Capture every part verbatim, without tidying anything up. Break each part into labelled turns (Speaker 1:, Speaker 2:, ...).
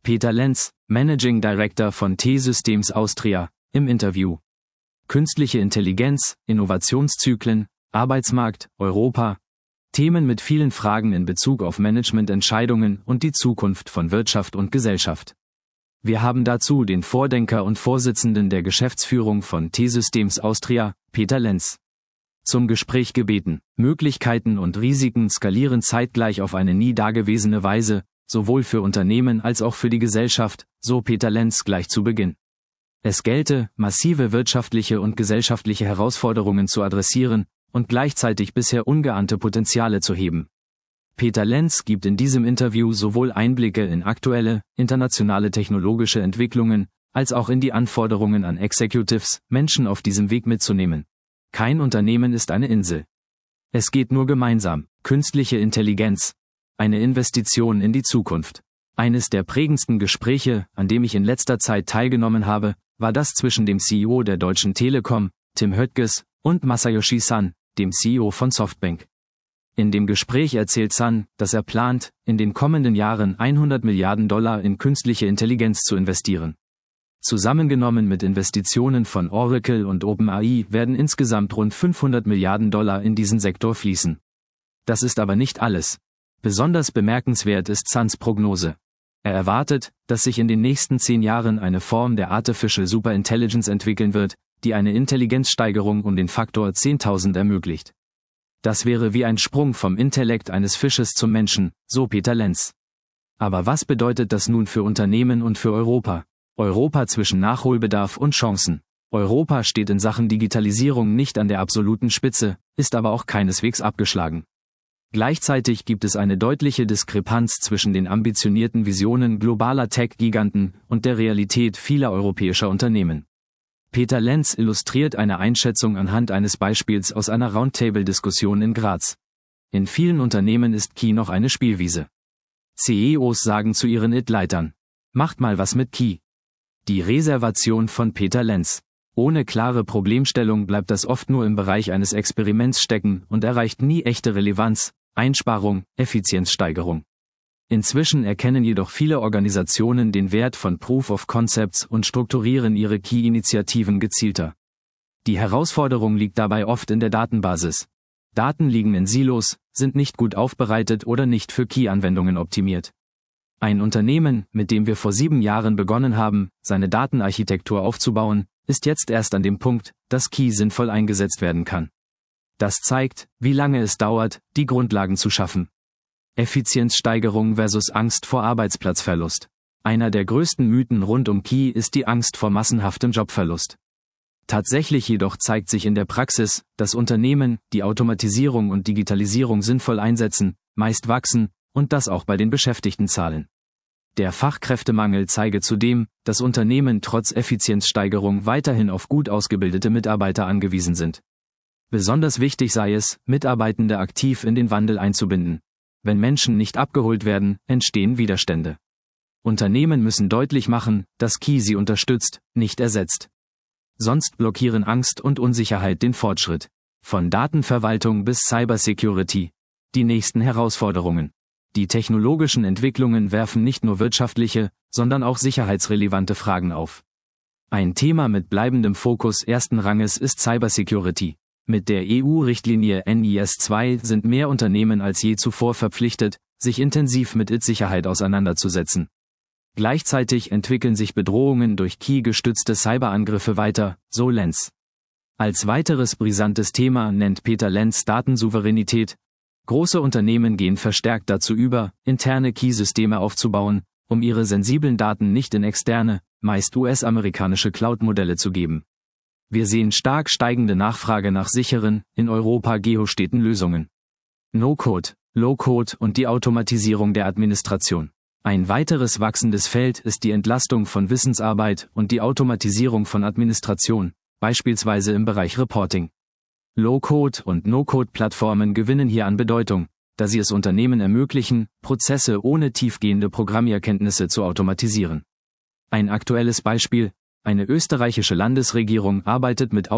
Speaker 1: Peter Lenz, Managing Director von T-Systems Austria, im Interview. Künstliche Intelligenz, Innovationszyklen, Arbeitsmarkt, Europa. Themen mit vielen Fragen in Bezug auf Managemententscheidungen und die Zukunft von Wirtschaft und Gesellschaft. Wir haben dazu den Vordenker und Vorsitzenden der Geschäftsführung von T-Systems Austria, Peter Lenz, zum Gespräch gebeten. Möglichkeiten und Risiken skalieren zeitgleich auf eine nie dagewesene Weise, sowohl für Unternehmen als auch für die Gesellschaft, so Peter Lenz gleich zu Beginn. Es gelte, massive wirtschaftliche und gesellschaftliche Herausforderungen zu adressieren und gleichzeitig bisher ungeahnte Potenziale zu heben. Peter Lenz gibt in diesem Interview sowohl Einblicke in aktuelle, internationale technologische Entwicklungen, als auch in die Anforderungen an Executives, Menschen auf diesem Weg mitzunehmen. Kein Unternehmen ist eine Insel. Es geht nur gemeinsam. Künstliche Intelligenz. Eine Investition in die Zukunft. Eines der prägendsten Gespräche, an dem ich in letzter Zeit teilgenommen habe, war das zwischen dem C E O der Deutschen Telekom, Tim Höttges, und Masayoshi Son, dem C E O von Softbank. In dem Gespräch erzählt Son, dass er plant, in den kommenden Jahren hundert Milliarden Dollar in künstliche Intelligenz zu investieren. Zusammengenommen mit Investitionen von Oracle und OpenAI werden insgesamt rund fünfhundert Milliarden Dollar in diesen Sektor fließen. Das ist aber nicht alles. Besonders bemerkenswert ist Sons Prognose. Er erwartet, dass sich in den nächsten zehn Jahren eine Form der Artificial Superintelligence entwickeln wird, die eine Intelligenzsteigerung um den Faktor zehntausend ermöglicht. Das wäre wie ein Sprung vom Intellekt eines Fisches zum Menschen, so Peter Lenz. Aber was bedeutet das nun für Unternehmen und für Europa? Europa zwischen Nachholbedarf und Chancen. Europa steht in Sachen Digitalisierung nicht an der absoluten Spitze, ist aber auch keineswegs abgeschlagen. Gleichzeitig gibt es eine deutliche Diskrepanz zwischen den ambitionierten Visionen globaler Tech-Giganten und der Realität vieler europäischer Unternehmen. Peter Lenz illustriert eine Einschätzung anhand eines Beispiels aus einer Roundtable-Diskussion in Graz. In vielen Unternehmen ist Key noch eine Spielwiese. C E Os sagen zu ihren I T-Leitern: Macht mal was mit Key. Die Reservation von Peter Lenz. Ohne klare Problemstellung bleibt das oft nur im Bereich eines Experiments stecken und erreicht nie echte Relevanz, Einsparung, Effizienzsteigerung. Inzwischen erkennen jedoch viele Organisationen den Wert von Proof of Concepts und strukturieren ihre Key-Initiativen gezielter. Die Herausforderung liegt dabei oft in der Datenbasis. Daten liegen in Silos, sind nicht gut aufbereitet oder nicht für Key-Anwendungen optimiert. Ein Unternehmen, mit dem wir vor sieben Jahren begonnen haben, seine Datenarchitektur aufzubauen, ist jetzt erst an dem Punkt, dass Key sinnvoll eingesetzt werden kann. Das zeigt, wie lange es dauert, die Grundlagen zu schaffen. Effizienzsteigerung versus Angst vor Arbeitsplatzverlust. Einer der größten Mythen rund um Key ist die Angst vor massenhaftem Jobverlust. Tatsächlich jedoch zeigt sich in der Praxis, dass Unternehmen, die Automatisierung und Digitalisierung sinnvoll einsetzen, meist wachsen, und das auch bei den Beschäftigtenzahlen. Der Fachkräftemangel zeige zudem, dass Unternehmen trotz Effizienzsteigerung weiterhin auf gut ausgebildete Mitarbeiter angewiesen sind. Besonders wichtig sei es, Mitarbeitende aktiv in den Wandel einzubinden. Wenn Menschen nicht abgeholt werden, entstehen Widerstände. Unternehmen müssen deutlich machen, dass Key sie unterstützt, nicht ersetzt. Sonst blockieren Angst und Unsicherheit den Fortschritt. Von Datenverwaltung bis Cybersecurity. Die nächsten Herausforderungen. Die technologischen Entwicklungen werfen nicht nur wirtschaftliche, sondern auch sicherheitsrelevante Fragen auf. Ein Thema mit bleibendem Fokus ersten Ranges ist Cybersecurity. Mit der E U-Richtlinie N I S zwei sind mehr Unternehmen als je zuvor verpflichtet, sich intensiv mit I T-Sicherheit auseinanderzusetzen. Gleichzeitig entwickeln sich Bedrohungen durch Key-gestützte Cyberangriffe weiter, so Lenz. Als weiteres brisantes Thema nennt Peter Lenz Datensouveränität. Große Unternehmen gehen verstärkt dazu über, interne Key-Systeme aufzubauen, um ihre sensiblen Daten nicht in externe, meist U S-amerikanische Cloud-Modelle zu geben. Wir sehen stark steigende Nachfrage nach sicheren, in Europa geosteten Lösungen. No-Code, Low-Code und die Automatisierung der Administration. Ein weiteres wachsendes Feld ist die Entlastung von Wissensarbeit und die Automatisierung von Administration, beispielsweise im Bereich Reporting. Low-Code- und No-Code-Plattformen gewinnen hier an Bedeutung, da sie es Unternehmen ermöglichen, Prozesse ohne tiefgehende Programmierkenntnisse zu automatisieren. Ein aktuelles Beispiel: Eine österreichische Landesregierung arbeitet mit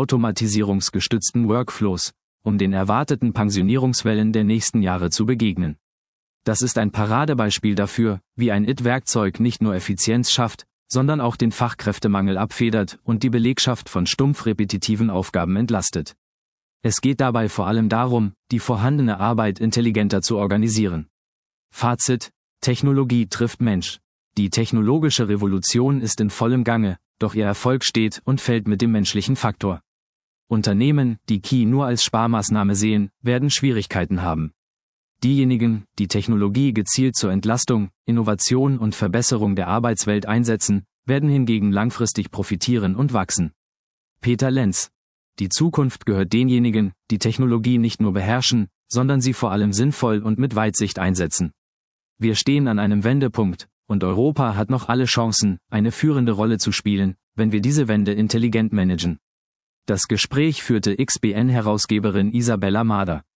Speaker 1: automatisierungsgestützten Workflows, um den erwarteten Pensionierungswellen der nächsten Jahre zu begegnen. Das ist ein Paradebeispiel dafür, wie ein I T-Werkzeug nicht nur Effizienz schafft, sondern auch den Fachkräftemangel abfedert und die Belegschaft von stumpf repetitiven Aufgaben entlastet. Es geht dabei vor allem darum, die vorhandene Arbeit intelligenter zu organisieren. Fazit: Technologie trifft Mensch. Die technologische Revolution ist in vollem Gange, doch ihr Erfolg steht und fällt mit dem menschlichen Faktor. Unternehmen, die K I nur als Sparmaßnahme sehen, werden Schwierigkeiten haben. Diejenigen, die Technologie gezielt zur Entlastung, Innovation und Verbesserung der Arbeitswelt einsetzen, werden hingegen langfristig profitieren und wachsen. Peter Lenz: Die Zukunft gehört denjenigen, die Technologie nicht nur beherrschen, sondern sie vor allem sinnvoll und mit Weitsicht einsetzen. Wir stehen an einem Wendepunkt, und Europa hat noch alle Chancen, eine führende Rolle zu spielen, wenn wir diese Wende intelligent managen. Das Gespräch führte X B N-Herausgeberin Isabella Mader.